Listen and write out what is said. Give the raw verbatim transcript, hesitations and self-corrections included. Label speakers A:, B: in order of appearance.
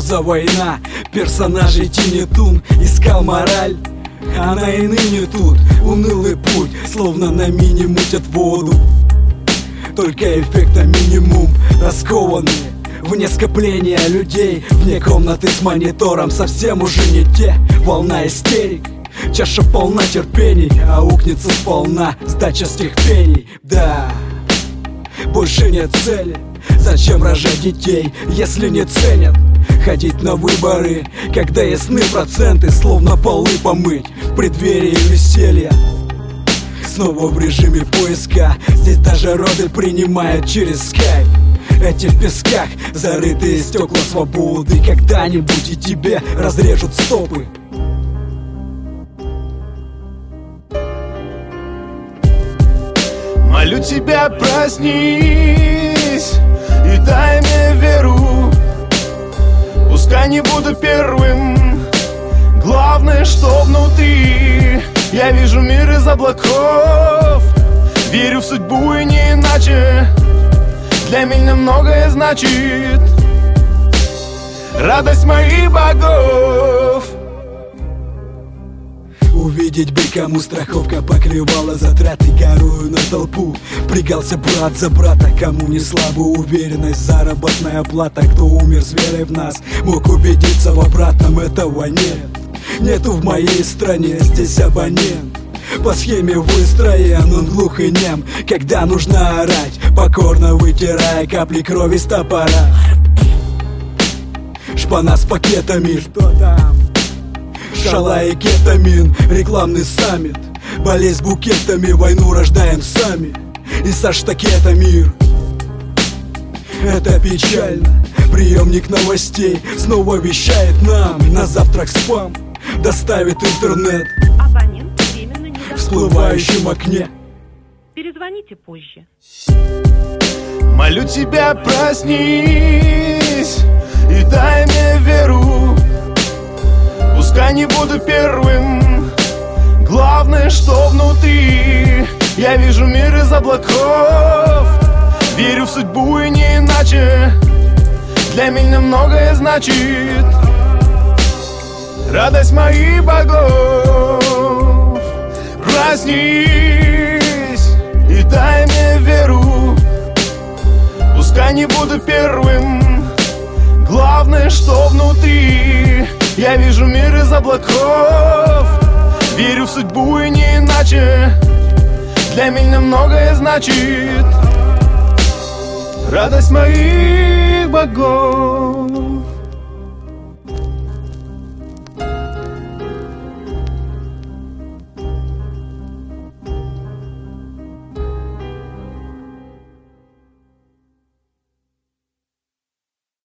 A: за война? Персонажей Тини Тун искал мораль, она и ныне тут. Унылый путь, словно на мине мутят воду. Только эффекта минимум. Раскованные вне скопления людей, вне комнаты с монитором, совсем уже не те. Волна истерик, чаша полна терпений, аукнется сполна сдача стихотвений. Да, больше нет цели. Зачем рожать детей, если не ценят? Ходить на выборы, когда ясны проценты, словно полы помыть в преддверии веселья. Снова в режиме поиска, здесь даже роды принимают через скайп. Эти в песках зарытые стекла свободы, когда-нибудь и тебе разрежут стопы.
B: Молю тебя, проснись и дай мне веру. Пускай не буду первым, главное, что внутри. Я вижу мир из облаков, верю в судьбу и не иначе. Для меня многое значит радость моих богов.
A: Увидеть бы, кому страховка покрывала затраты, горую на толпу. Впрягался брат за брата, кому не слабо уверенность, заработная плата. Кто умер с верой в нас, мог убедиться в обратном, этого нет. Нету в моей стране, здесь абонент по схеме выстроен, он глух и нем, когда нужно орать, покорно вытирая капли крови с топора. Шпана с пакетами, что там? Шала и кетамин, рекламный саммит. Болезнь букетами, войну рождаем сами. И со штакета мир. Это печально. Приемник новостей снова вещает нам на завтрак спам. Доставит интернет
C: Абонент временно не
A: в всплывающем окне.
C: Перезвоните позже.
B: Молю тебя, проснись и дай мне веру. Пускай не буду первым, главное, что внутри. Я вижу мир из облаков, верю в судьбу и не иначе. Для меня многое значит радость моих богов. Проснись и дай мне веру. Пускай не буду первым, главное, что внутри. Я вижу мир из облаков, верю в судьбу и не иначе. Для меня многое значит радость моих богов.